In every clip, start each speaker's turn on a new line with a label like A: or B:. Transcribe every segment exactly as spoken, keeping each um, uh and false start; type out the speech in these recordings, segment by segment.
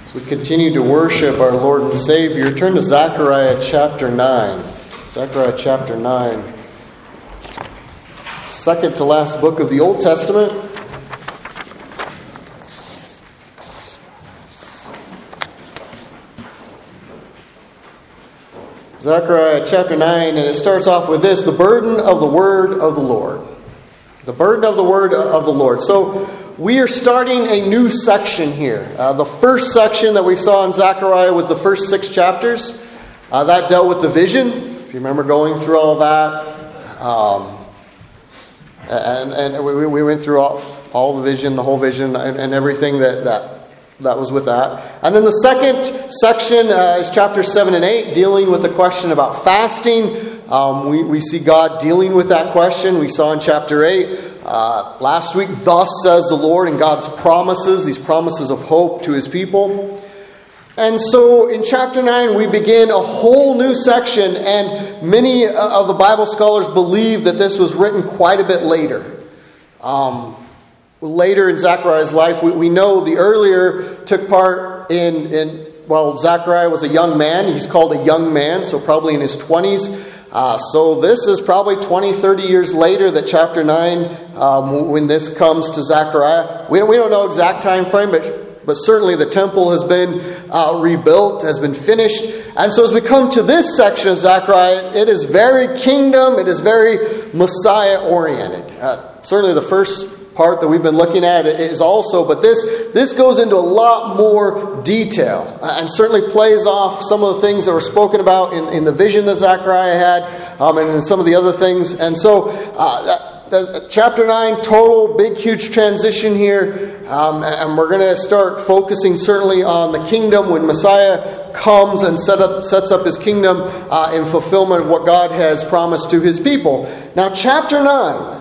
A: As we continue to worship our Lord and Savior, turn to Zechariah chapter nine. Zechariah chapter nine. Second to last book of the Old Testament. Zechariah chapter nine, and it starts off with this: the burden of the word of the Lord. The burden of the word of the Lord. So we are starting a new section here. Uh, the first section that we saw in Zechariah was the first six chapters. Uh, that dealt with the vision. If you remember going through all that. Um, and and we, we went through all, all the vision, the whole vision, and, and everything that, that, that was with that. And then the second section uh, is chapters seven and eight, dealing with the question about fasting. Um, we, we see God dealing with that question. We saw in chapter eight uh, last week, thus says the Lord, and God's promises, these promises of hope to His people. And so in chapter nine, we begin a whole new section, and many of the Bible scholars believe that this was written quite a bit later. Um, later in Zechariah's life, we, we know the earlier took part in, in, well, Zechariah was a young man. He's called a young man, so probably in his twenties. Uh, so this is probably twenty, thirty years later that chapter nine, um, when this comes to Zechariah. We, we don't know exact time frame, but, but certainly the temple has been uh, rebuilt, has been finished. And so as we come to this section of Zechariah, it is very kingdom, it is very Messiah-oriented. Uh, certainly the first part that we've been looking at is also, but this this goes into a lot more detail and certainly plays off some of the things that were spoken about in, in the vision that Zechariah had, um, and in some of the other things. And so uh, that, that, chapter nine, total big huge transition here, um, and we're going to start focusing certainly on the kingdom when Messiah comes and set up sets up His kingdom uh, in fulfillment of what God has promised to His people. Now chapter nine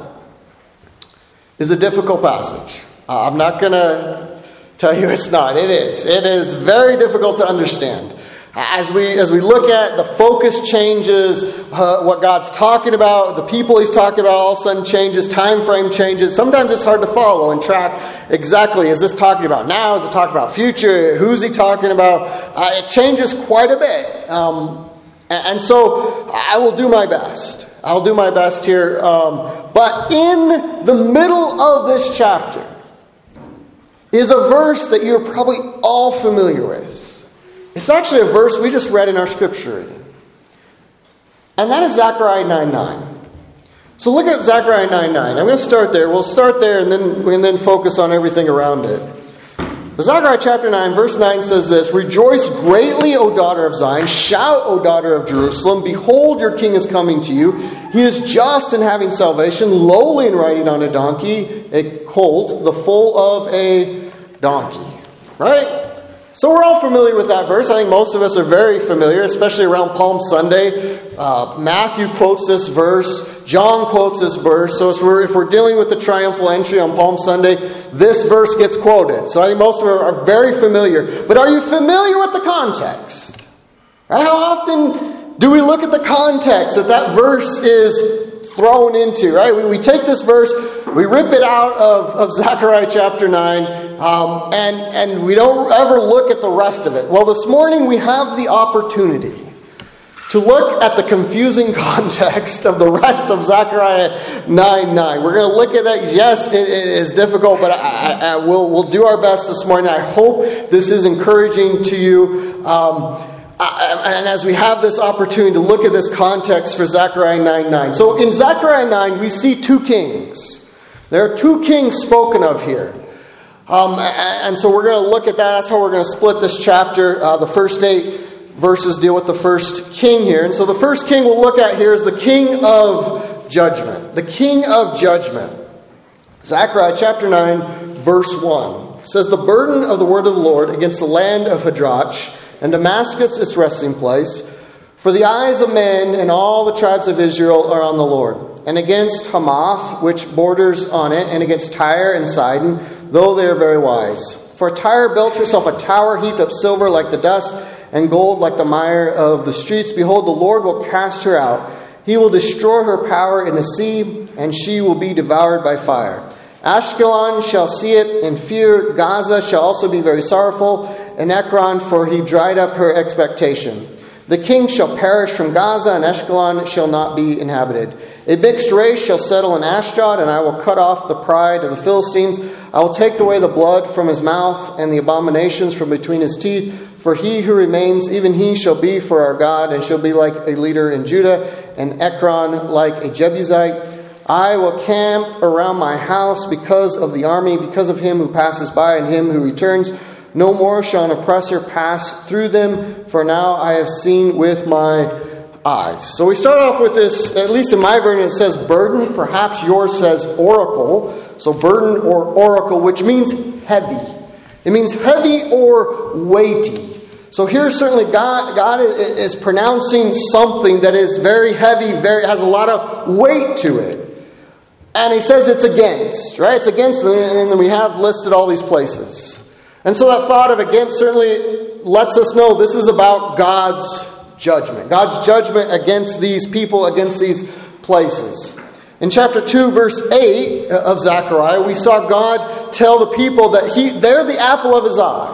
A: is a difficult passage. Uh, I'm not going to tell you it's not. It is. It is very difficult to understand. As we as we look at the focus changes, uh, what God's talking about, the people He's talking about all of a sudden changes, time frame changes. Sometimes it's hard to follow and track exactly. Is this talking about now? Is it talking about future? Who's He talking about? Uh, it changes quite a bit. Um, and, and so I will do my best. I'll do my best here. Um, but in the middle of this chapter is a verse that you're probably all familiar with. It's actually a verse we just read in our scripture reading. And that is Zechariah nine nine. So look at Zechariah nine nine. I'm going to start there. We'll start there and then, and then focus on everything around it. Zechariah chapter nine, verse nine says this: Rejoice greatly, O daughter of Zion. Shout, O daughter of Jerusalem. Behold, your king is coming to you. He is just and having salvation, lowly and riding on a donkey, a colt, the foal of a donkey. Right? So we're all familiar with that verse. I think most of us are very familiar, especially around Palm Sunday. Uh, Matthew quotes this verse. John quotes this verse. So if we're, if we're dealing with the triumphal entry on Palm Sunday, this verse gets quoted. So I think most of us are very familiar. But are you familiar with the context? Right? How often do we look at the context that that verse is thrown into? Right? We, we take this verse, we rip it out of, of Zechariah chapter nine, um, and, and we don't ever look at the rest of it. Well, this morning we have the opportunity to look at the confusing context of the rest of Zechariah nine nine. We're going to look at that. Yes, it, it is difficult, but I, I, I will, we'll do our best this morning. I hope this is encouraging to you. Um, and as we have this opportunity to look at this context for Zechariah nine nine. So in Zechariah nine, we see two kings. There are two kings spoken of here. Um, and so we're going to look at that. That's how we're going to split this chapter. Uh, the first eight verses deal with the first king here. And so the first king we'll look at here is the king of judgment. The king of judgment. Zechariah chapter nine, verse one. It says, The burden of the word of the Lord against the land of Hadrach, and Damascus its resting place. For the eyes of men and all the tribes of Israel are on the Lord. And against Hamath, which borders on it, and against Tyre and Sidon, though they are very wise. For Tyre built herself a tower heaped up silver like the dust, and gold like the mire of the streets. Behold, the Lord will cast her out. He will destroy her power in the sea, and she will be devoured by fire. Ashkelon shall see it and fear. Gaza shall also be very sorrowful, and Ekron, for he dried up her expectation. The king shall perish from Gaza, and Ashkelon shall not be inhabited. A mixed race shall settle in Ashdod, and I will cut off the pride of the Philistines. I will take away the blood from his mouth and the abominations from between his teeth. For he who remains, even he shall be for our God, and shall be like a leader in Judah, and Ekron like a Jebusite. I will camp around my house because of the army, because of him who passes by and him who returns. No more shall an oppressor pass through them, for now I have seen with my eyes. So we start off with this, at least in my version it says burden. Perhaps yours says oracle. So burden or oracle, which means heavy. It means heavy or weighty. So here certainly God, God is pronouncing something that is very heavy, very has a lot of weight to it. And he says it's against, right? It's against, and then we have listed all these places. And so that thought of against certainly lets us know this is about God's judgment. God's judgment against these people, against these places. In chapter two, verse eight of Zechariah, we saw God tell the people that he they're the apple of his eye.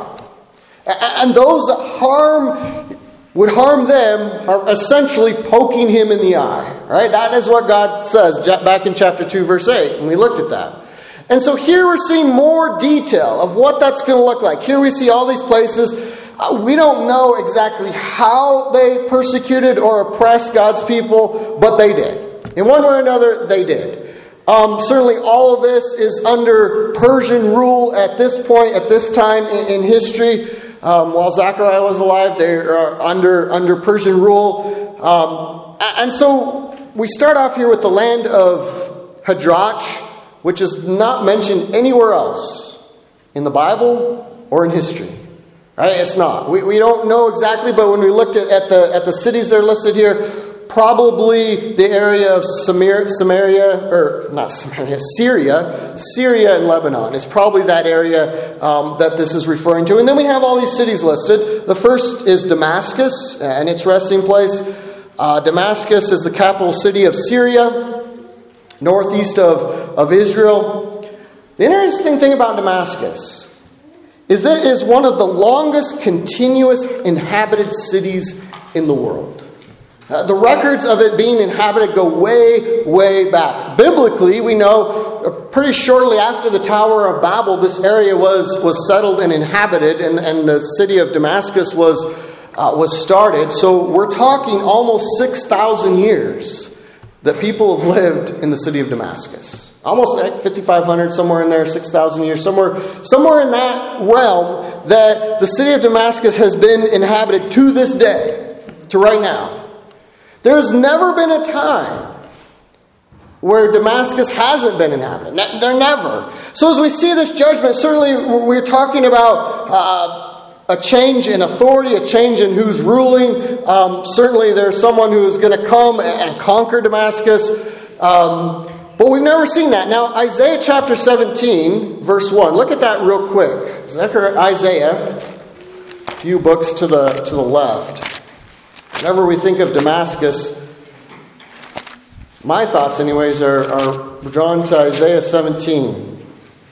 A: And those that harm would harm them are essentially poking him in the eye. Right? That is what God says back in chapter two, verse eight. And we looked at that. And so here we're seeing more detail of what that's going to look like. Here we see all these places. Uh, we don't know exactly how they persecuted or oppressed God's people, but they did. In one way or another, they did. Um, certainly all of this is under Persian rule at this point, at this time in, in history. Um, while Zechariah was alive, they are under, under Persian rule. Um, and so we start off here with the land of Hadrach, which is not mentioned anywhere else in the Bible or in history. Right? It's not. We we don't know exactly, but when we looked at, at the at the cities that are listed here, probably the area of Samaria, Samaria or not Samaria, Syria, Syria and Lebanon is probably that area um, that this is referring to. And then we have all these cities listed. The first is Damascus and its resting place. Uh, Damascus is the capital city of Syria, northeast of, of Israel. The interesting thing about Damascus is that it is one of the longest continuous inhabited cities in the world. Uh, the records of it being inhabited go way, way back. Biblically, we know uh, pretty shortly after the Tower of Babel, this area was, was settled and inhabited, and, and the city of Damascus was, uh, was started. So we're talking almost six thousand years that people have lived in the city of Damascus. Almost like fifty-five hundred, somewhere in there, six thousand years, somewhere, somewhere in that realm that the city of Damascus has been inhabited to this day, to right now. There's never been a time where Damascus hasn't been inhabited. Ne- There never. So as we see this judgment, certainly we're talking about uh, a change in authority, a change in who's ruling. Um, certainly there's someone who is going to come and conquer Damascus. Um, but we've never seen that. Now, Isaiah chapter seventeen, verse one. Look at that real quick. Zechariah, Isaiah, a few books to the to the left. Whenever we think of Damascus, my thoughts anyways are, are drawn to Isaiah seventeen.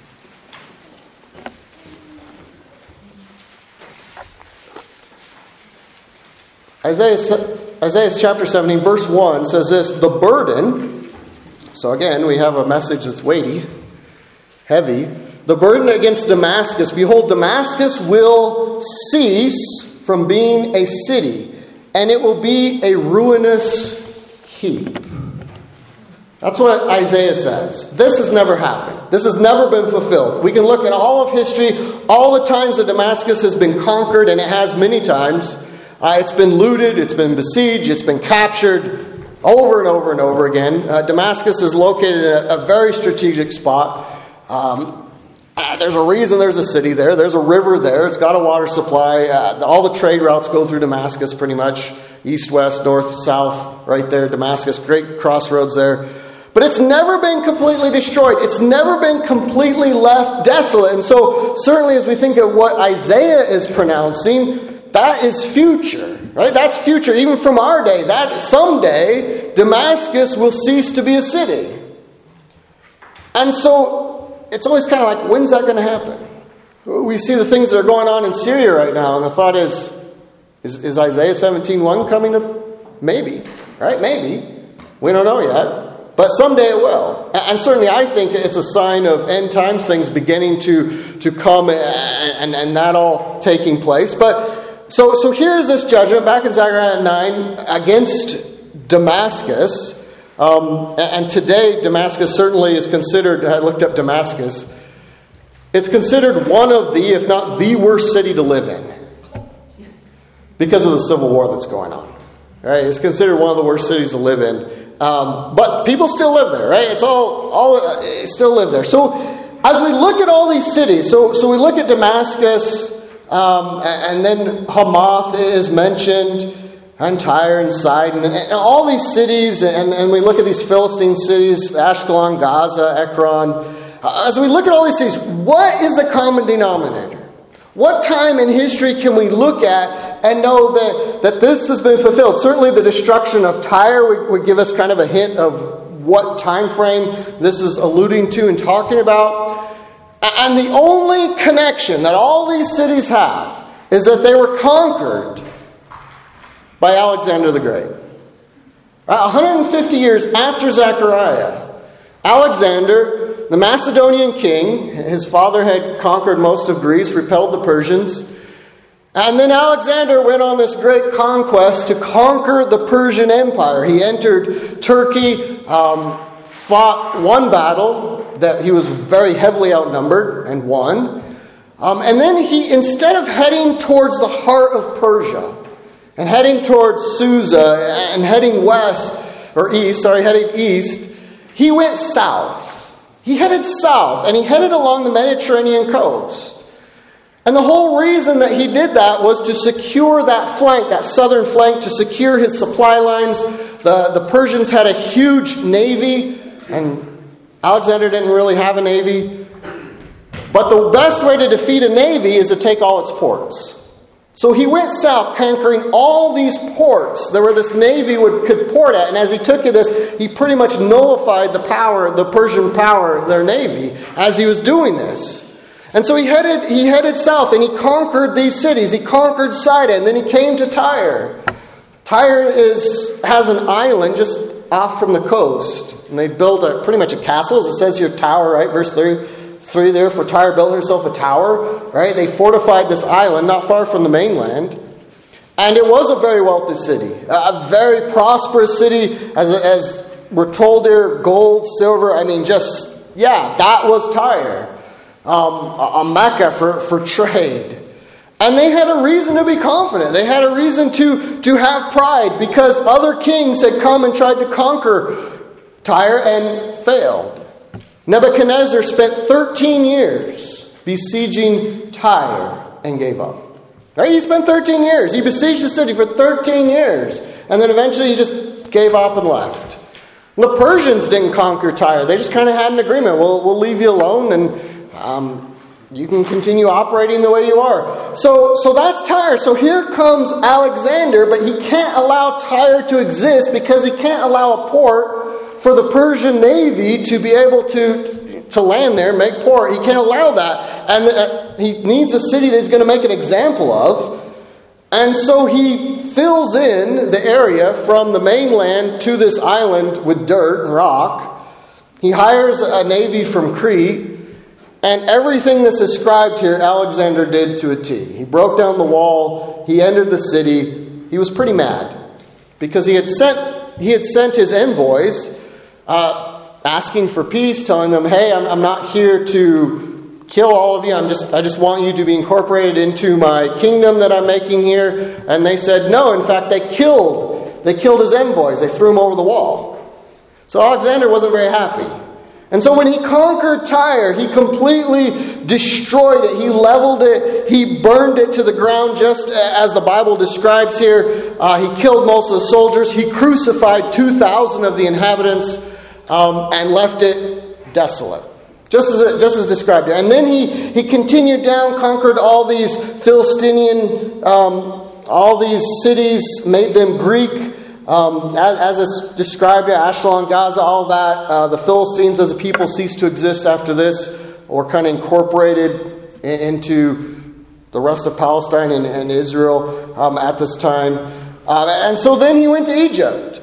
A: Isaiah, Isaiah chapter seventeen, verse one says this, the burden, so again we have a message that's weighty, heavy, the burden against Damascus, behold, Damascus will cease from being a city, and it will be a ruinous heap. That's what Isaiah says. This has never happened. This has never been fulfilled. We can look at all of history, all the times that Damascus has been conquered, and it has many times. Uh, it's been looted, it's been besieged, it's been captured over and over and over again. Uh, Damascus is located in a, a very strategic spot. Um, uh, there's a reason there's a city there. There's a river there. It's got a water supply. Uh, all the trade routes go through Damascus pretty much. East, west, north, south, right there. Damascus, great crossroads there. But it's never been completely destroyed. It's never been completely left desolate. And so certainly as we think of what Isaiah is pronouncing, that is future, right? That's future, even from our day. That someday Damascus will cease to be a city. And so it's always kind of like, when's that going to happen? We see the things that are going on in Syria right now, and the thought is, is, is Isaiah seventeen one coming up? Maybe, right? Maybe. We don't know yet, but someday it will. And certainly I think it's a sign of end times things beginning to, to come and, and, and that all taking place. But so, so here's this judgment back in Zechariah nine against Damascus. Um, and today, Damascus certainly is considered, I looked up Damascus, it's considered one of the, if not the worst city to live in because of the civil war that's going on. Right? It's considered one of the worst cities to live in. Um, but people still live there, right? It's all, all uh, still live there. So as we look at all these cities, so, so we look at Damascus, um, and then Hamath is mentioned, and Tyre and Sidon, and all these cities, and, and we look at these Philistine cities, Ashkelon, Gaza, Ekron. As we look at all these cities, what is the common denominator? What time in history can we look at and know that, that this has been fulfilled? Certainly the destruction of Tyre would, would give us kind of a hint of what time frame this is alluding to and talking about. And the only connection that all these cities have is that they were conquered by Alexander the Great. one hundred fifty years after Zechariah, Alexander, the Macedonian king, his father had conquered most of Greece, repelled the Persians. And then Alexander went on this great conquest to conquer the Persian Empire. He entered Turkey, um, fought one battle that he was very heavily outnumbered and won. Um, and then he, instead of heading towards the heart of Persia, and heading towards Susa, and heading west, or east, sorry, heading east, he went south. He headed south, and he headed along the Mediterranean coast. And the whole reason that he did that was to secure that flank, that southern flank, to secure his supply lines. The, the Persians had a huge navy, and Alexander didn't really have a navy. But the best way to defeat a navy is to take all its ports. So he went south, conquering all these ports that where this navy would could port at. And as he took it, this, he pretty much nullified the power, the Persian power, their navy, as he was doing this. And so he headed he headed south, and he conquered these cities. He conquered Sidon, and then he came to Tyre. Tyre is has an island just off from the coast, and they built a pretty much a castle, as it says here, tower, right? Verse three. Three there, for Tyre built herself a tower, right? They fortified this island not far from the mainland. And it was a very wealthy city, a very prosperous city, as, as we're told there, gold, silver, I mean, just, yeah, that was Tyre. Um, a, a Mecca for, for trade. And they had a reason to be confident. They had a reason to, to have pride, because other kings had come and tried to conquer Tyre and failed. Nebuchadnezzar spent thirteen years besieging Tyre and gave up. Right? He spent thirteen years. He besieged the city for thirteen years. And then eventually he just gave up and left. The Persians didn't conquer Tyre. They just kind of had an agreement. We'll, we'll leave you alone, and um, you can continue operating the way you are. So, so that's Tyre. So here comes Alexander, but he can't allow Tyre to exist because he can't allow a port for the Persian navy to be able to, to land there and make port. He can't allow that. And uh, he needs a city that he's going to make an example of. And so he fills in the area from the mainland to this island with dirt and rock. He hires a navy from Crete. And everything that's described here, Alexander did to a T. He broke down the wall. He entered the city. He was pretty mad because he had sent, he had sent his envoys Uh, asking for peace, telling them, hey, I'm, I'm not here to kill all of you. I'm just, I just want you to be incorporated into my kingdom that I'm making here. And they said no. In fact, they killed, they killed his envoys. They threw him over the wall. So Alexander wasn't very happy. And so when he conquered Tyre, he completely destroyed it. He leveled it. He burned it to the ground, just as the Bible describes here. Uh, he killed most of the soldiers. He crucified two thousand of the inhabitants um, and left it desolate. Just as it, just as described here. And then he, he continued down, conquered all these Philistinian, um, all these cities, made them Greek. Um, as, as it's described here, Ashkelon, Gaza, all that. Uh, the Philistines as a people ceased to exist after this. were kind of incorporated into the rest of Palestine and, and Israel um, at this time. Um, and so then he went to Egypt.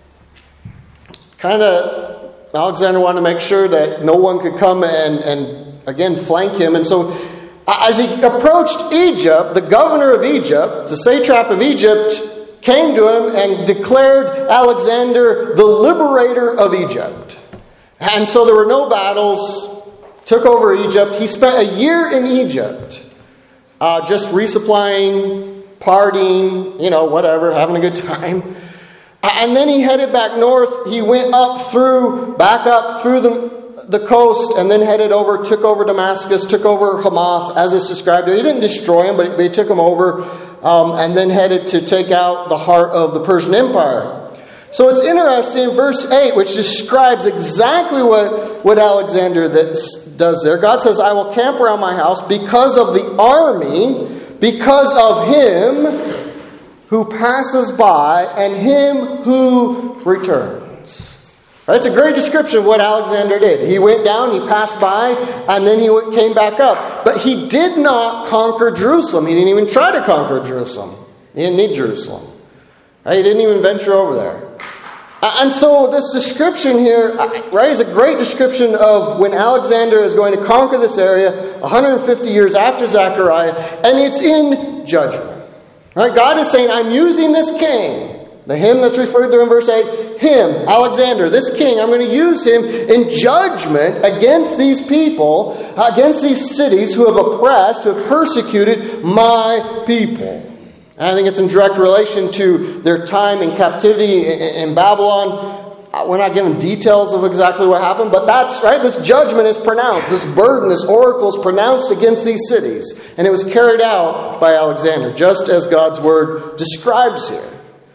A: Kind of, Alexander wanted to make sure that no one could come and, and again, flank him. And so as he approached Egypt, the governor of Egypt, the satrap of Egypt, came to him and declared Alexander the liberator of Egypt. And so there were no battles, took over Egypt. He spent a year in Egypt, uh, just resupplying, partying, you know, whatever, having a good time. And then he headed back north. He went up through, back up through the, the coast, and then headed over, took over Damascus, took over Hamath, as it's described there. He didn't destroy him, but he took him over, um, and then headed to take out the heart of the Persian Empire. So it's interesting in verse eight, which describes exactly what, what Alexander that does there. God says, I will camp around my house because of the army, because of him who passes by, and him who returns. That's a great description of what Alexander did. He went down, he passed by, and then he came back up. But he did not conquer Jerusalem. He didn't even try to conquer Jerusalem. He didn't need Jerusalem. He didn't even venture over there. And so this description here, right, is a great description of when Alexander is going to conquer this area one hundred fifty years after Zechariah, and it's in judgment. Right? God is saying, I'm using this king, the him that's referred to in verse eight, him, Alexander, this king, I'm going to use him in judgment against these people, against these cities who have oppressed, who have persecuted my people. And I think it's in direct relation to their time in captivity in Babylon. We're not given details of exactly what happened, but that's right. This judgment is pronounced. This burden, this oracle is pronounced against these cities. And it was carried out by Alexander, just as God's word describes here.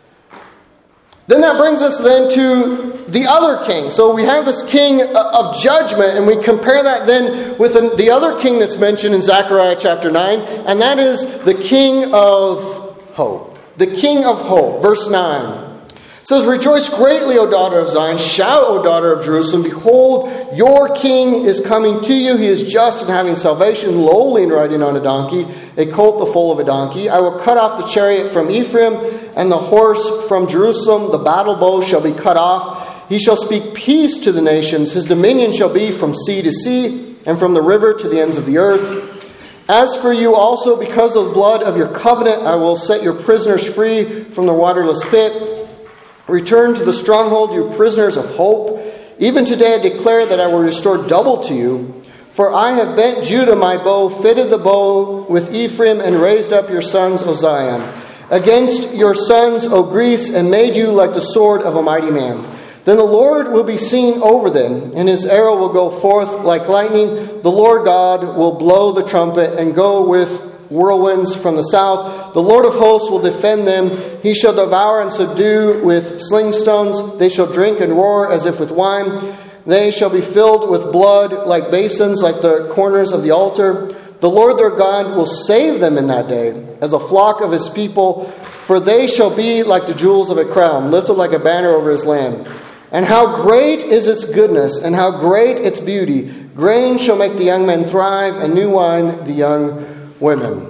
A: Then that brings us then to the other king. So we have this king of judgment, and we compare that then with the other king that's mentioned in Zechariah chapter nine, and that is the king of hope. The king of hope. Verse nine. It says, Rejoice greatly, O daughter of Zion. Shout, O daughter of Jerusalem. Behold, your king is coming to you. He is just and having salvation, lowly and riding on a donkey, a colt the foal of a donkey. I will cut off the chariot from Ephraim and the horse from Jerusalem. The battle bow shall be cut off. He shall speak peace to the nations. His dominion shall be from sea to sea and from the river to the ends of the earth. As for you also, because of the blood of your covenant, I will set your prisoners free from the waterless pit. Return to the stronghold, you prisoners of hope. Even today I declare that I will restore double to you. For I have bent Judah my bow, fitted the bow with Ephraim, and raised up your sons, O Zion, against your sons, O Greece, and made you like the sword of a mighty man. Then the Lord will be seen over them, and his arrow will go forth like lightning. The Lord God will blow the trumpet and go with whirlwinds from the south. The Lord of hosts will defend them. He shall devour and subdue with sling stones. They shall drink and roar as if with wine. They shall be filled with blood like basins, like the corners of the altar. The Lord their God will save them in that day as a flock of his people, for they shall be like the jewels of a crown, lifted like a banner over his land. And how great is its goodness, and how great its beauty. Grain shall make the young men thrive, and new wine the young women.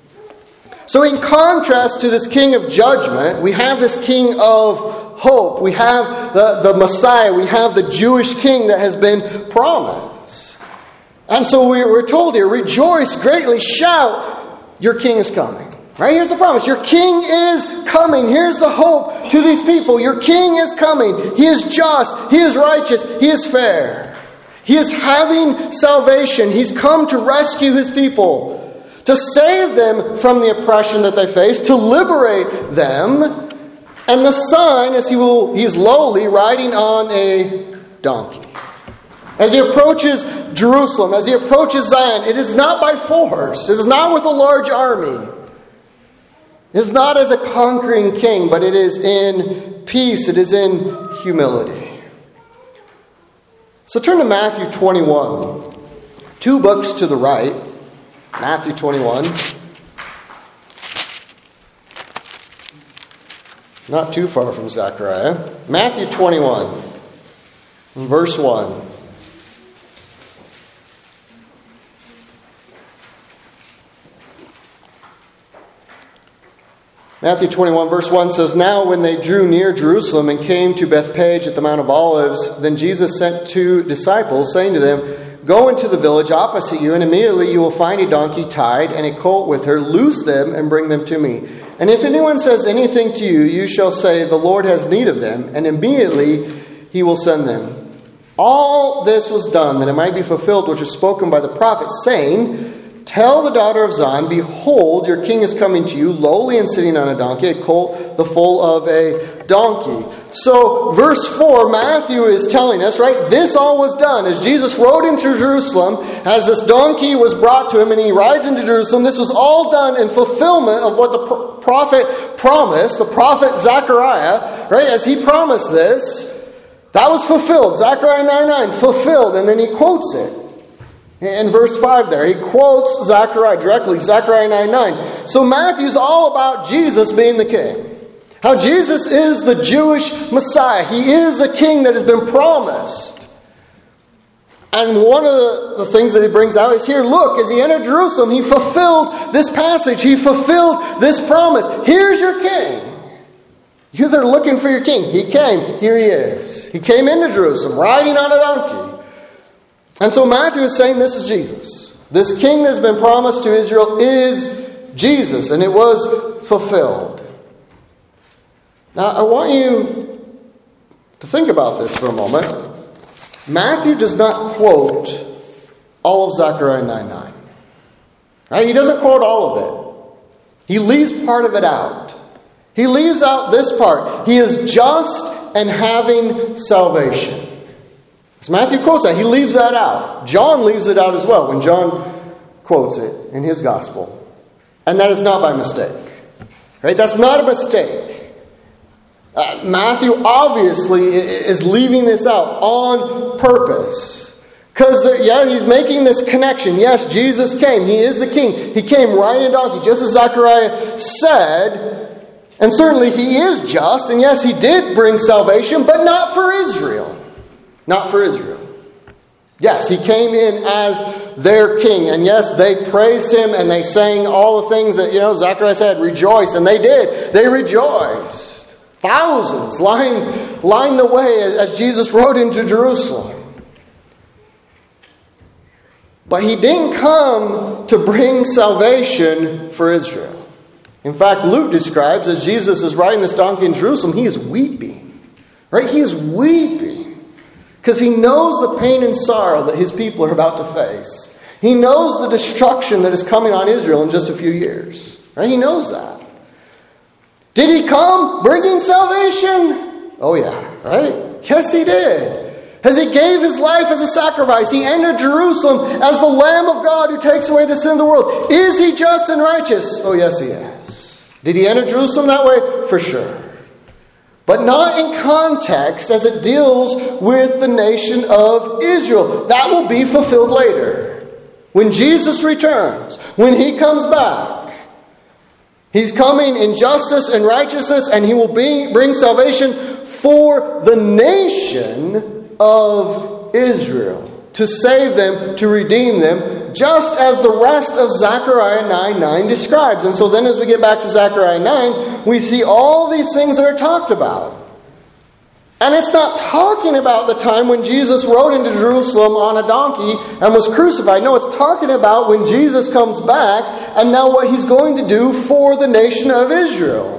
A: So in contrast to this king of judgment, we have this king of hope. We have the, the Messiah. We have the Jewish king that has been promised. And so we, we're told here, rejoice greatly, shout, your king is coming. Right? Here's the promise. Your king is coming. Here's the hope to these people. Your king is coming. He is just. He is righteous. He is fair. He is having salvation. He's come to rescue his people, to save them from the oppression that they face, to liberate them. And the Son, as he will, he's lowly, riding on a donkey. As he approaches Jerusalem, as he approaches Zion, it is not by force. It is not with a large army. It is not as a conquering king, but it is in peace. It is in humility. So turn to Matthew twenty-one. Two books to the right. Matthew twenty-one. Not too far from Zechariah. Matthew twenty-one, verse one. Matthew twenty-one verse one says, "Now when they drew near Jerusalem and came to Bethphage at the Mount of Olives, then Jesus sent two disciples, saying to them, 'Go into the village opposite you, and immediately you will find a donkey tied and a colt with her. Loose them and bring them to me. And if anyone says anything to you, you shall say, the Lord has need of them, and immediately he will send them.' All this was done that it might be fulfilled which was spoken by the prophet, saying, 'Tell the daughter of Zion, behold, your king is coming to you, lowly and sitting on a donkey, a colt, the foal of a donkey.'" So, verse four, Matthew is telling us, right, this all was done. As Jesus rode into Jerusalem, as this donkey was brought to him, and he rides into Jerusalem, this was all done in fulfillment of what the prophet promised, the prophet Zechariah, right, as he promised this, that was fulfilled. Zechariah nine nine, fulfilled, and then he quotes it. In verse five there, he quotes Zechariah directly, Zechariah nine nine. So Matthew's all about Jesus being the king. How Jesus is the Jewish Messiah. He is a king that has been promised. And one of the, the things that he brings out is here, look, as he entered Jerusalem, he fulfilled this passage. He fulfilled this promise. Here's your king. You're there looking for your king. He came. Here he is. He came into Jerusalem riding on a donkey. And so Matthew is saying this is Jesus. This king that's been promised to Israel is Jesus, and it was fulfilled. Now, I want you to think about this for a moment. Matthew does not quote all of Zechariah nine nine. Right? He doesn't quote all of it. He leaves part of it out. He leaves out this part. He is just and having salvation. As Matthew quotes that, he leaves that out. John leaves it out as well when John quotes it in his gospel. And that is not by mistake. Right? That's not a mistake. Uh, Matthew obviously is leaving this out on purpose. Because, yeah, he's making this connection. Yes, Jesus came. He is the king. He came riding a donkey, just as Zechariah said. And certainly he is just. And yes, he did bring salvation, but not for Israel. Not for Israel. Yes, he came in as their king. And yes, they praised him and they sang all the things that, you know, Zechariah said, rejoice. And they did. They rejoiced. Thousands lined, lined the way as Jesus rode into Jerusalem. But he didn't come to bring salvation for Israel. In fact, Luke describes as Jesus is riding this donkey in Jerusalem, he is weeping. Right? He is weeping. Because he knows the pain and sorrow that his people are about to face. He knows the destruction that is coming on Israel in just a few years. Right? He knows that. Did he come bringing salvation? Oh yeah, right? Yes, he did. As he gave his life as a sacrifice, he entered Jerusalem as the Lamb of God who takes away the sin of the world. Is he just and righteous? Oh yes, he is. Did he enter Jerusalem that way? For sure. But not in context as it deals with the nation of Israel. That will be fulfilled later. When Jesus returns, when he comes back, he's coming in justice and righteousness, and he will be, bring salvation for the nation of Israel. To save them, to redeem them, just as the rest of Zechariah nine nine describes. And so then as we get back to Zechariah nine, we see all these things that are talked about. And it's not talking about the time when Jesus rode into Jerusalem on a donkey and was crucified. No, it's talking about when Jesus comes back and now what he's going to do for the nation of Israel.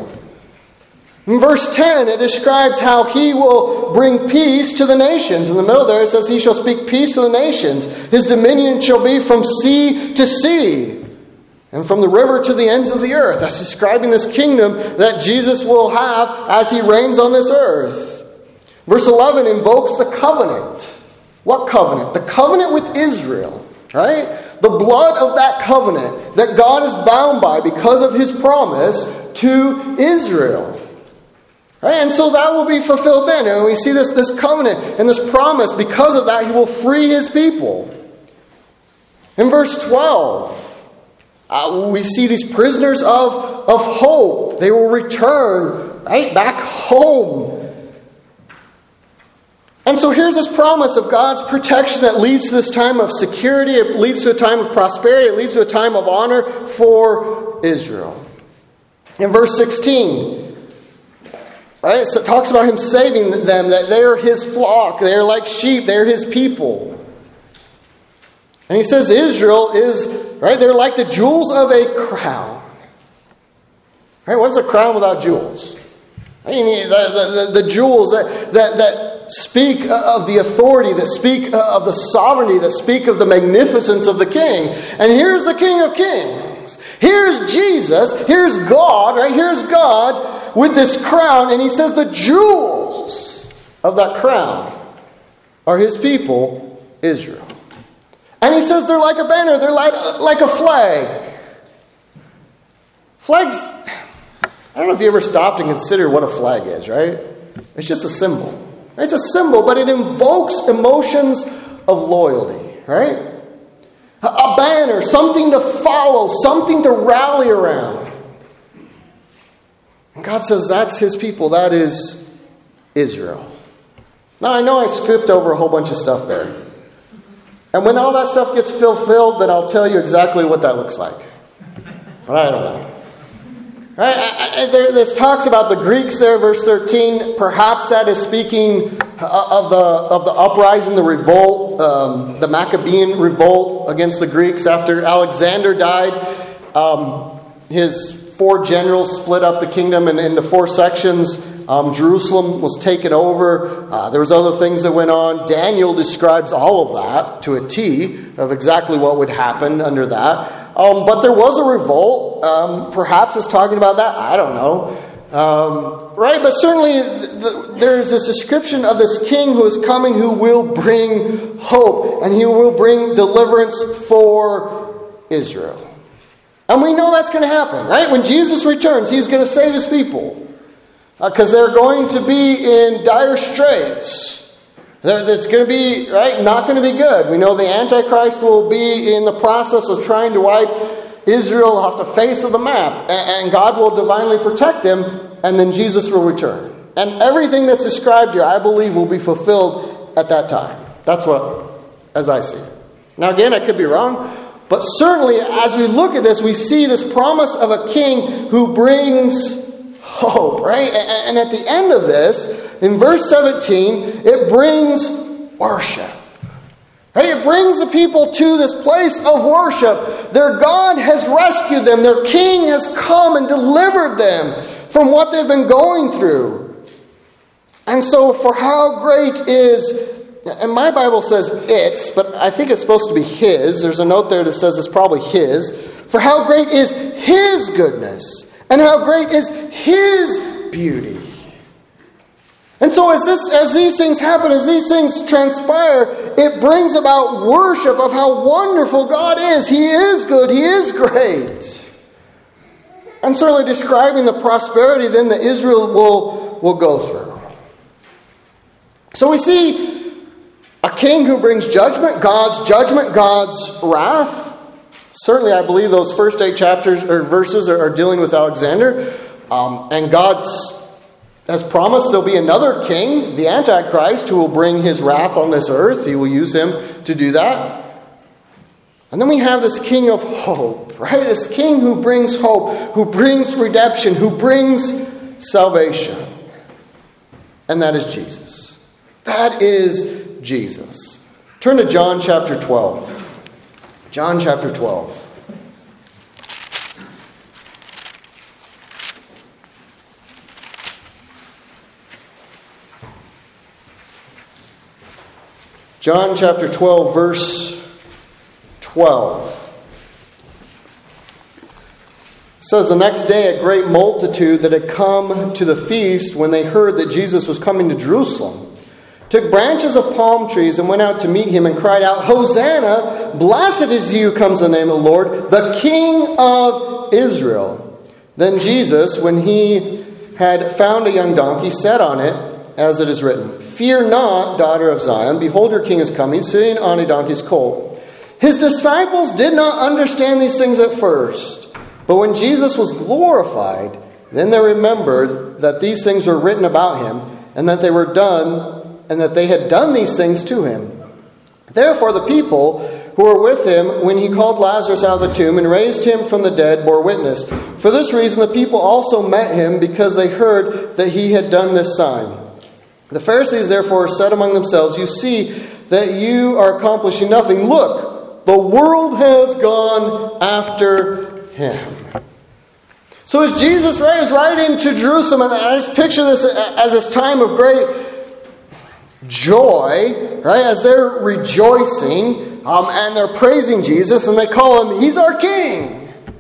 A: In verse ten, it describes how he will bring peace to the nations. In the middle there, it says, he shall speak peace to the nations. His dominion shall be from sea to sea, and from the river to the ends of the earth. That's describing this kingdom that Jesus will have as he reigns on this earth. Verse eleven invokes the covenant. What covenant? The covenant with Israel, right? The blood of that covenant that God is bound by because of his promise to Israel. Right? And so that will be fulfilled then. And we see this, this covenant and this promise. Because of that, he will free his people. In verse twelve, uh, we see these prisoners of, of hope. They will return right back home. And so here's this promise of God's protection that leads to this time of security. It leads to a time of prosperity. It leads to a time of honor for Israel. In verse sixteen, right, so it talks about him saving them, that they are his flock, they are like sheep, they are his people. And he says Israel is, right, they're like the jewels of a crown. Right, what is a crown without jewels? I mean, the, the, the jewels that, that, that speak of the authority, that speak of the sovereignty, that speak of the magnificence of the king. And here's the King of Kings. Here's Jesus. Here's God, right? Here's God with this crown. And he says the jewels of that crown are his people, Israel. And he says they're like a banner. They're like, like a flag. Flags... I don't know if you ever stopped and considered what a flag is, right? It's just a symbol. It's a symbol, but it invokes emotions of loyalty, right? A banner, something to follow, something to rally around. And God says that's his people. That is Israel. Now, I know I skipped over a whole bunch of stuff there. And when all that stuff gets fulfilled, then I'll tell you exactly what that looks like. But I don't know. Right? I, I, there, this talks about the Greeks there, verse thirteen. Perhaps that is speaking of the of the uprising, the revolt, um, the Maccabean revolt against the Greeks after Alexander died. Um, his four generals split up the kingdom in, into four sections. Um, Jerusalem was taken over. Uh, there was other things that went on. Daniel describes all of that to a T of exactly what would happen under that. Um, but there was a revolt. Um, perhaps it's talking about that. I don't know. Um, right? But certainly the, there's this description of this king who is coming who will bring hope. And he will bring deliverance for Israel. And we know that's going to happen, right? When Jesus returns, he's going to save his people. Because uh, they're going to be in dire straits. That's going to be, right, not going to be good. We know the Antichrist will be in the process of trying to wipe Israel off the face of the map. And God will divinely protect them, and then Jesus will return. And everything that's described here, I believe, will be fulfilled at that time. That's what, as I see it. Now again, I could be wrong, but certainly as we look at this, we see this promise of a king who brings hope, right? And at the end of this, in verse seventeen, it brings worship. Right? It brings the people to this place of worship. Their God has rescued them. Their king has come and delivered them from what they've been going through. And so for how great is, and my Bible says it's, but I think it's supposed to be his. There's a note there that says it's probably his. For how great is his goodness. And how great is his beauty. And so as this, as these things happen, as these things transpire, it brings about worship of how wonderful God is. He is good. He is great. And certainly describing the prosperity then that Israel will, will go through. So we see a king who brings judgment, God's judgment, God's wrath. Certainly, I believe those first eight chapters or verses are, are dealing with Alexander. Um, and God has promised there'll be another king, the Antichrist, who will bring his wrath on this earth. He will use him to do that. And then we have this king of hope, right? This king who brings hope, who brings redemption, who brings salvation. And that is Jesus. That is Jesus. Turn to John chapter twelve. John chapter twelve. John chapter twelve, verse twelve. It says, the next day a great multitude that had come to the feast, when they heard that Jesus was coming to Jerusalem, took branches of palm trees and went out to meet him and cried out, Hosanna, blessed is he who comes in the name of the Lord, the King of Israel. Then Jesus, when he had found a young donkey, sat on it, as it is written, Fear not, daughter of Zion, behold your king is coming, sitting on a donkey's colt. His disciples did not understand these things at first, but when Jesus was glorified, then they remembered that these things were written about him, and that they were done and that they had done these things to him. Therefore the people who were with him when he called Lazarus out of the tomb and raised him from the dead bore witness. For this reason the people also met him, because they heard that he had done this sign. The Pharisees therefore said among themselves, "You see that you are accomplishing nothing. Look, the world has gone after him." So as Jesus is riding to Jerusalem, and I just picture this as this time of great joy, right? As they're rejoicing um, and they're praising Jesus, and they call him, He's our King.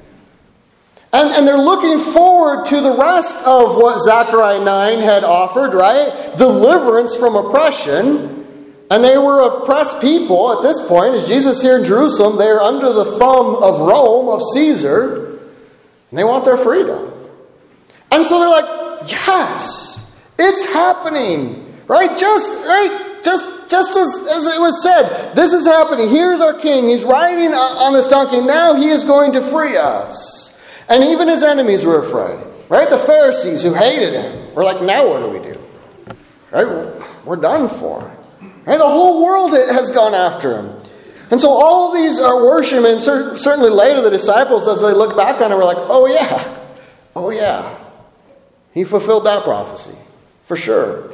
A: And, and they're looking forward to the rest of what Zechariah nine had offered, right? Deliverance from oppression. And they were oppressed people at this point. As Jesus here in Jerusalem, they're under the thumb of Rome, of Caesar. And they want their freedom. And so they're like, yes, it's happening. Right? Just, right? Just, just as, as it was said, this is happening. Here's our King. He's riding on this donkey. Now he is going to free us. And even his enemies were afraid. Right? The Pharisees who hated him were like, now what do we do? Right? We're done for. Right? The whole world has gone after him. And so all of these are worshiping, and certainly later the disciples, as they look back on it, were like, oh yeah, oh yeah. He fulfilled that prophecy. For sure.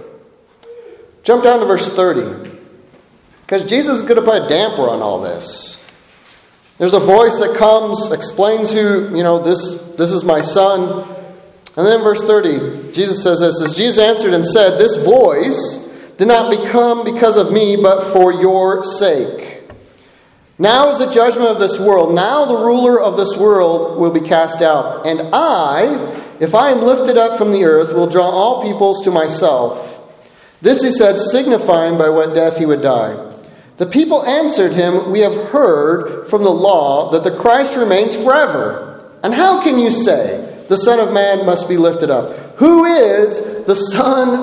A: Jump down to verse thirty. Because Jesus is going to put a damper on all this. There's a voice that comes, explains who, you know, this, this is my son. And then verse thirty, Jesus says this, as Jesus answered and said, "This voice did not become because of me, but for your sake. Now is the judgment of this world. Now the ruler of this world will be cast out. And I, if I am lifted up from the earth, will draw all peoples to myself." This he said, signifying by what death he would die. The people answered him, "We have heard from the law that the Christ remains forever. And how can you say, the Son of Man must be lifted up? Who is the Son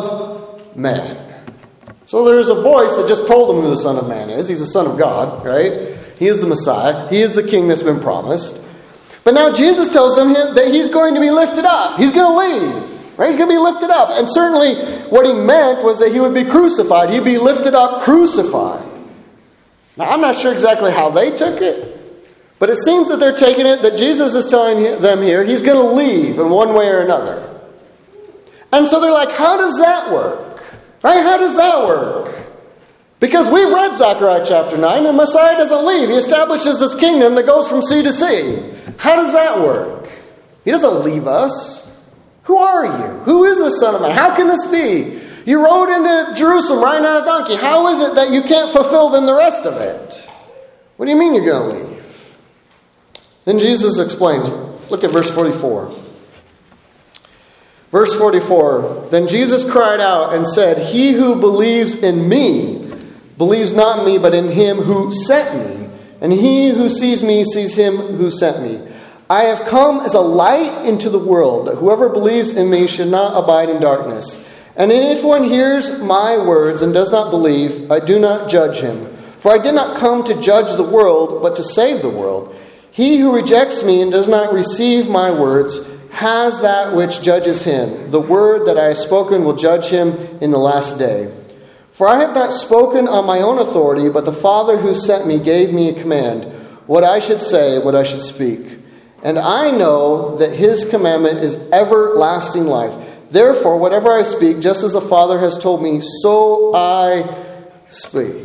A: of Man?" So there's a voice that just told him who the Son of Man is. He's the Son of God, right? He is the Messiah. He is the King that's been promised. But now Jesus tells them that he's going to be lifted up. He's going to leave. Right? He's going to be lifted up. And certainly what he meant was that he would be crucified. He'd be lifted up, crucified. Now, I'm not sure exactly how they took it. But it seems that they're taking it, that Jesus is telling them here, he's going to leave in one way or another. And so they're like, how does that work? Right? How does that work? Because we've read Zechariah chapter nine, and Messiah doesn't leave. He establishes this kingdom that goes from sea to sea. How does that work? He doesn't leave us. Who are you? Who is the Son of Man? How can this be? You rode into Jerusalem riding on a donkey. How is it that you can't fulfill then the rest of it? What do you mean you're going to leave? Then Jesus explains. Look at verse forty-four. Verse forty-four. Then Jesus cried out and said, "He who believes in me believes not in me, but in him who sent me. And he who sees me sees him who sent me. I have come as a light into the world, that whoever believes in me should not abide in darkness. And if one hears my words and does not believe, I do not judge him. For I did not come to judge the world, but to save the world. He who rejects me and does not receive my words has that which judges him. The word that I have spoken will judge him in the last day. For I have not spoken on my own authority, but the Father who sent me gave me a command, what I should say, what I should speak. And I know that his commandment is everlasting life. Therefore, whatever I speak, just as the Father has told me, so I speak."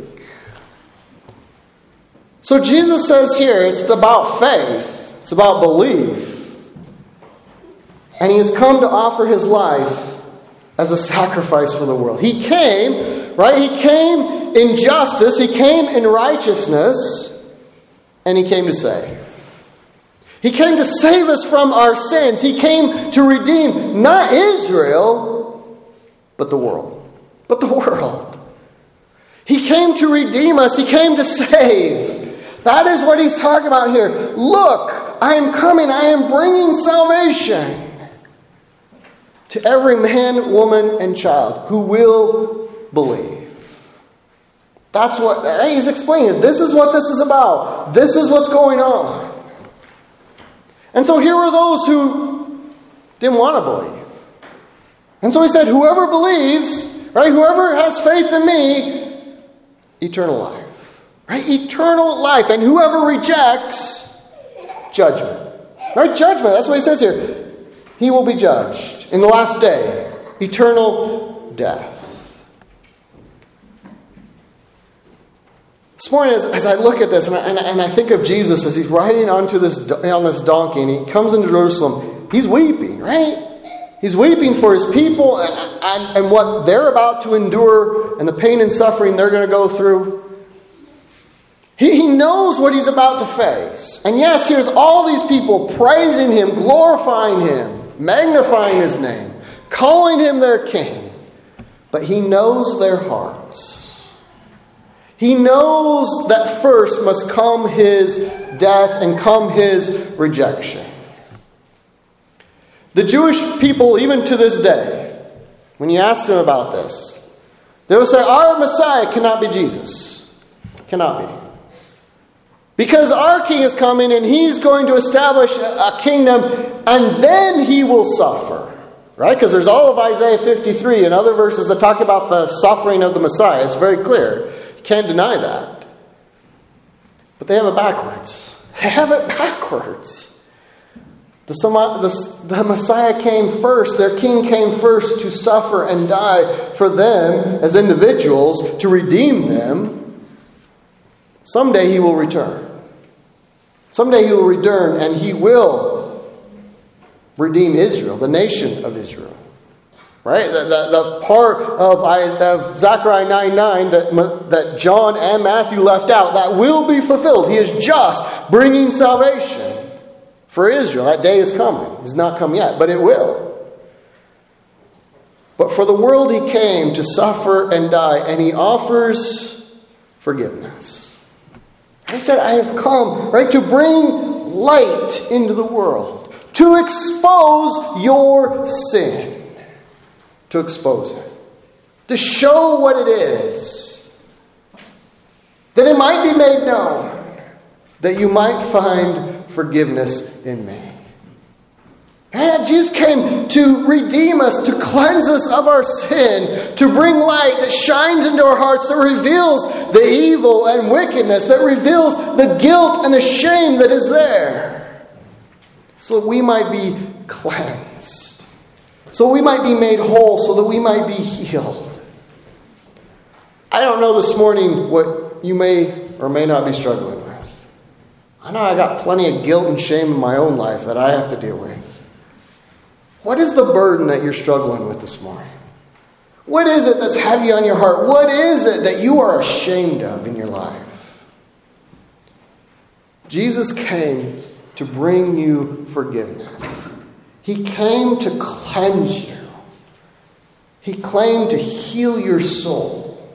A: So Jesus says here, it's about faith. It's about belief. And he has come to offer his life as a sacrifice for the world. He came, right? He came in justice. He came in righteousness. And he came to save. He came to save us from our sins. He came to redeem not Israel, but the world. But the world. He came to redeem us. He came to save. That is what he's talking about here. Look, I am coming. I am bringing salvation to every man, woman, and child who will believe. That's what he's explaining. This is what this is about. This is what's going on. And so here were those who didn't want to believe. And so he said, whoever believes, right, whoever has faith in me, eternal life. Right? Eternal life. And whoever rejects, judgment. Right? Judgment. That's what he says here. He will be judged in the last day. Eternal death. This morning, as, as I look at this, and I, and, I, and I think of Jesus as he's riding onto this on this donkey, and he comes into Jerusalem, he's weeping, right? He's weeping for his people and, and, and what they're about to endure and the pain and suffering they're going to go through. He, he knows what he's about to face. And yes, here's all these people praising him, glorifying him, magnifying his name, calling him their king. But he knows their hearts. He knows that first must come his death and come his rejection. The Jewish people, even to this day, when you ask them about this, they will say, our Messiah cannot be Jesus. Cannot be. Because our king is coming and he's going to establish a kingdom and then he will suffer. Right? Because there's all of Isaiah fifty-three and other verses that talk about the suffering of the Messiah. It's very clear. You can't deny that. But they have it backwards. They have it backwards. The, the, the Messiah came first. Their king came first to suffer and die for them as individuals, to redeem them. Someday he will return. Someday he will return and he will redeem Israel, the nation of Israel. Right? The, the, the part of, of Zechariah nine nine that, that John and Matthew left out, that will be fulfilled. He is just bringing salvation for Israel. That day is coming. It's not come yet, but it will. But for the world he came to suffer and die, and he offers forgiveness. He said, I have come, right, to bring light into the world, to expose your sin, to expose it, to show what it is, that it might be made known, that you might find forgiveness in me. And Jesus came to redeem us, to cleanse us of our sin, to bring light that shines into our hearts, that reveals the evil and wickedness, that reveals the guilt and the shame that is there, so that we might be cleansed, so we might be made whole, so that we might be healed. I don't know this morning what you may or may not be struggling with. I know I got plenty of guilt and shame in my own life that I have to deal with. What is the burden that you're struggling with this morning? What is it that's heavy on your heart? What is it that you are ashamed of in your life? Jesus came to bring you forgiveness. He came to cleanse you. He came to heal your soul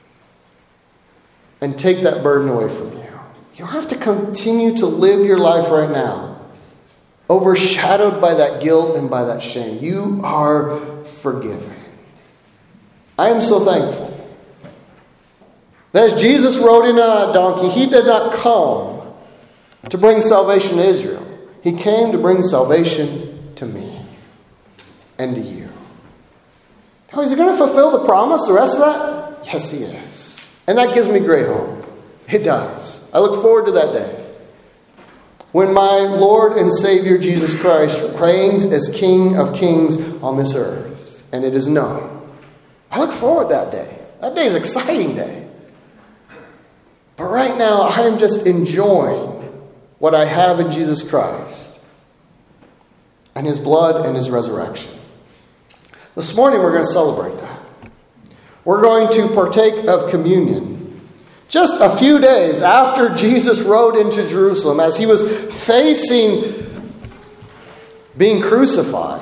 A: and take that burden away from you. You don't have to continue to live your life right now overshadowed by that guilt and by that shame. You are forgiven. I am so thankful that as Jesus rode in a donkey, he did not come to bring salvation to Israel. He came to bring salvation to me and to you. Now, is he going to fulfill the promise, the rest of that? Yes, he is. And that gives me great hope. It does. I look forward to that day when my Lord and Savior Jesus Christ reigns as King of Kings on this earth, and it is known. I look forward to that day. That day is an exciting day. But right now, I am just enjoying what I have in Jesus Christ and his blood and his resurrection. This morning, we're going to celebrate that. We're going to partake of communion just a few days after Jesus rode into Jerusalem, as he was facing being crucified.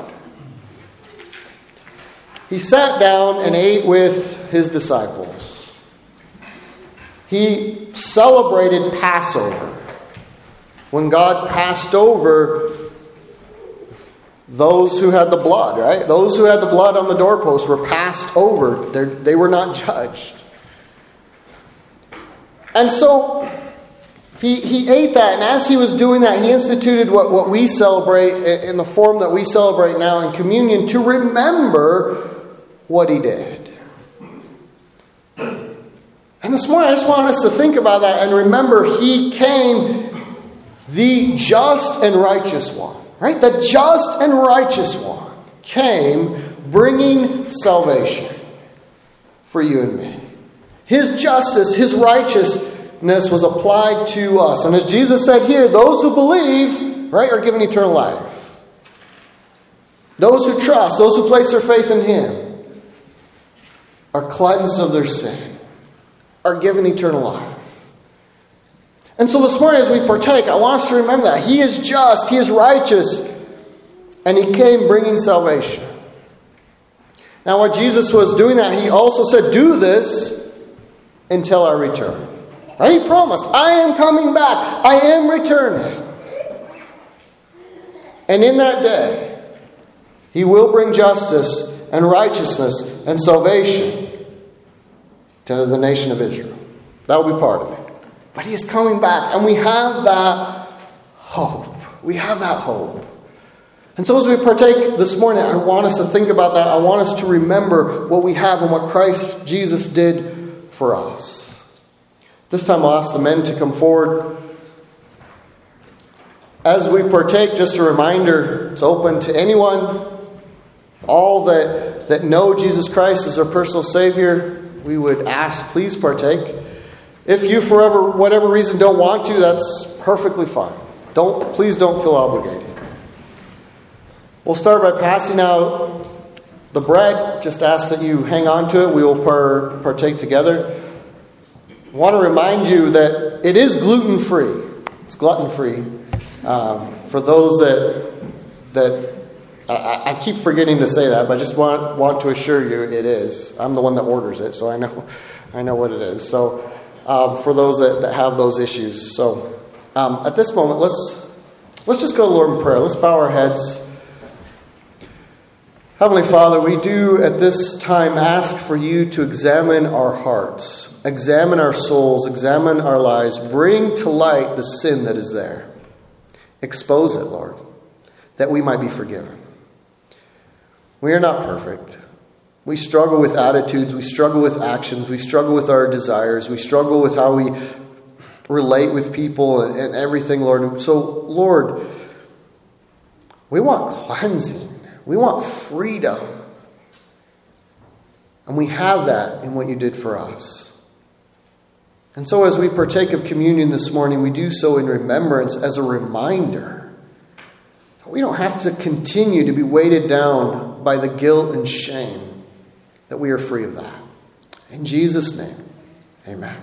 A: He sat down and ate with his disciples. He celebrated Passover, when God passed over those who had the blood, right? Those who had the blood on the doorpost were passed over. They're, they were not judged. And so he, he ate that, and as he was doing that, he instituted what, what we celebrate in the form that we celebrate now in communion, to remember what he did. And And this morning I just want us to think about that and remember He came, the just and righteous one. Right? The just and righteous one came bringing salvation for you and me. His justice, His righteousness was applied to us. And as Jesus said here, those who believe, right, are given eternal life. Those who trust, those who place their faith in Him, are cleansed of their sin, are given eternal life. And so this morning as we partake, I want us to remember that. He is just, He is righteous, and He came bringing salvation. Now while Jesus was doing that, He also said, do this until I return. Right? He promised, I am coming back. I am returning. And in that day, He will bring justice and righteousness and salvation to the nation of Israel. That will be part of it. But He is coming back, and we have that hope. We have that hope. And so as we partake this morning, I want us to think about that. I want us to remember what we have and what Christ Jesus did for us. This time I'll ask the men to come forward. As we partake, just a reminder, it's open to anyone, all that, that know Jesus Christ as their personal Savior. We would ask, please partake. If you, for ever, whatever reason, don't want to, that's perfectly fine. Don't, please don't feel obligated. We'll start by passing out the bread. Just ask that you hang on to it. We will par- partake together. I want to remind you that it is gluten-free. It's gluten-free. Um, for those that that I, I keep forgetting to say that, but I just want want to assure you it is. I'm the one that orders it, so I know I know what it is. So um, for those that, that have those issues, so um, at this moment, let's let's just go to the Lord in prayer. Let's bow our heads. Heavenly Father, we do at this time ask for you to examine our hearts, examine our souls, examine our lives, bring to light the sin that is there. Expose it, Lord, that we might be forgiven. We are not perfect. We struggle with attitudes, we struggle with actions, we struggle with our desires, we struggle with how we relate with people and, and everything, Lord. So, Lord, we want cleansing. We want freedom. And we have that in what you did for us. And so as we partake of communion this morning, we do so in remembrance as a reminder that we don't have to continue to be weighted down by the guilt and shame, that we are free of that. In Jesus' name, amen.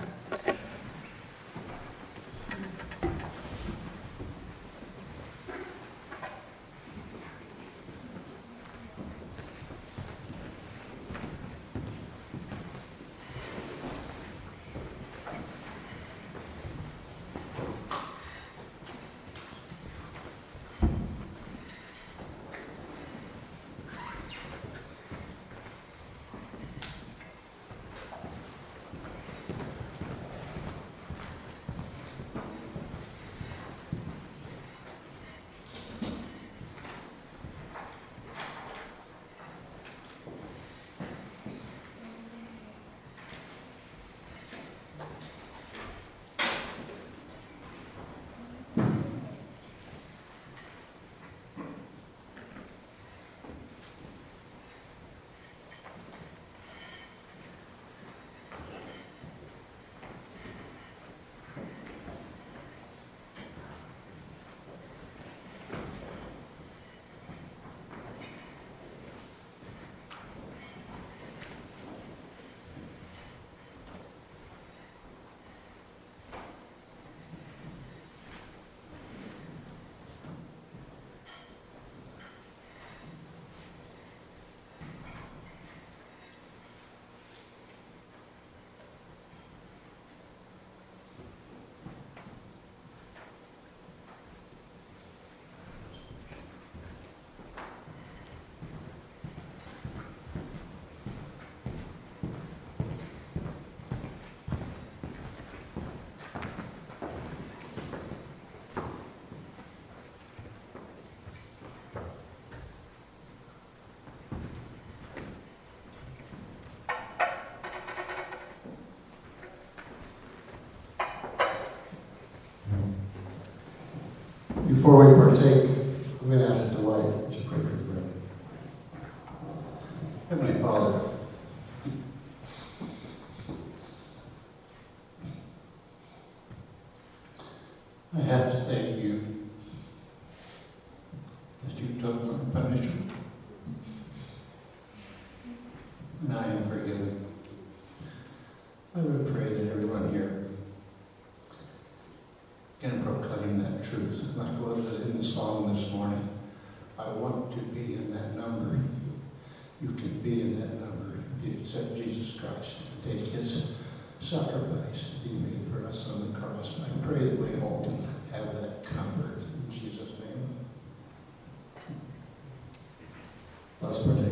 B: Before we partake, I'm going to ask Dwight to pray for the bread. Heavenly Father, I have to thank you that you took our punishment, and I am forgiven. I would pray that everyone here can proclaim that truth. Like what was in the song this morning, I want to be in that number. You can be in that number if you accept Jesus Christ and take his sacrifice that he made for us on the cross. I pray that we all can have that comfort in Jesus' name. Let's partake.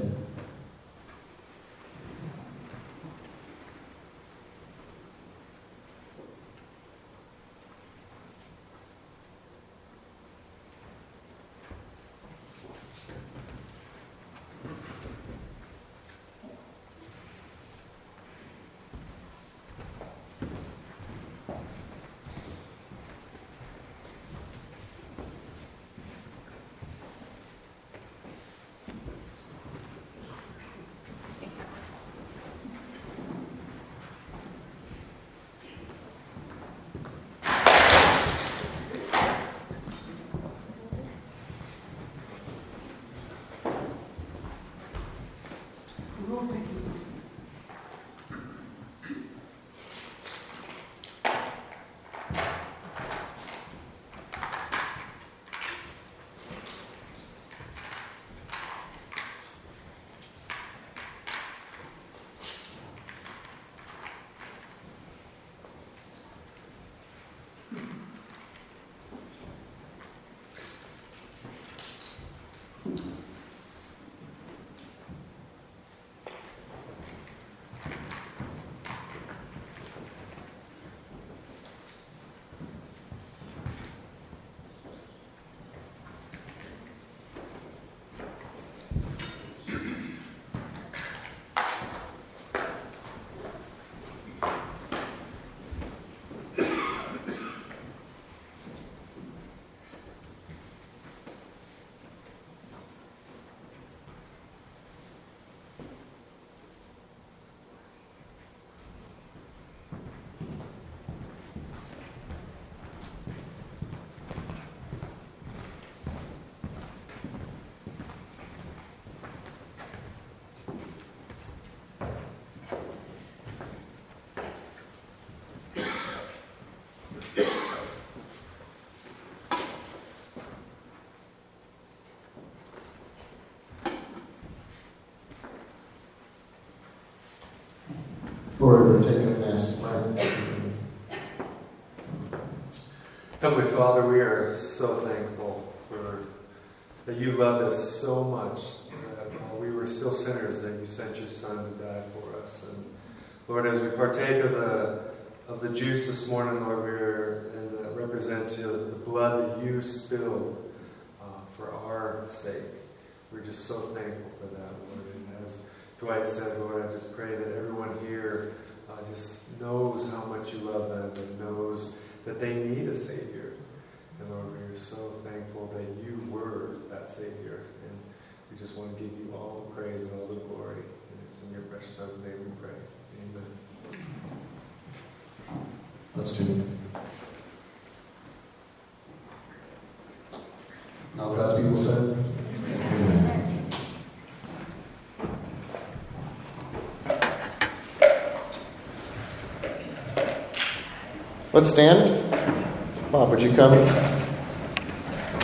B: Before we partake of Mass,
C: Heavenly Father, we are so thankful for that you loved us so much that while we were still sinners, that you sent your Son to die for us. And Lord, as we partake of the of the juice this morning, Lord, we're and that represents you, the blood that you spilled uh, for our sake. We're just so thankful for that, Lord. And as Dwight says, Lord, I just pray that everyone here uh, just knows how much you love them and knows that they need a Savior. And Lord, we are so thankful that you were that Savior. And we just want to give you all the praise and all the glory. And it's in your precious Son's name we pray. Amen.
B: Let's do it. Now God's people said, Amen.
A: Let's stand. Bob, would you come?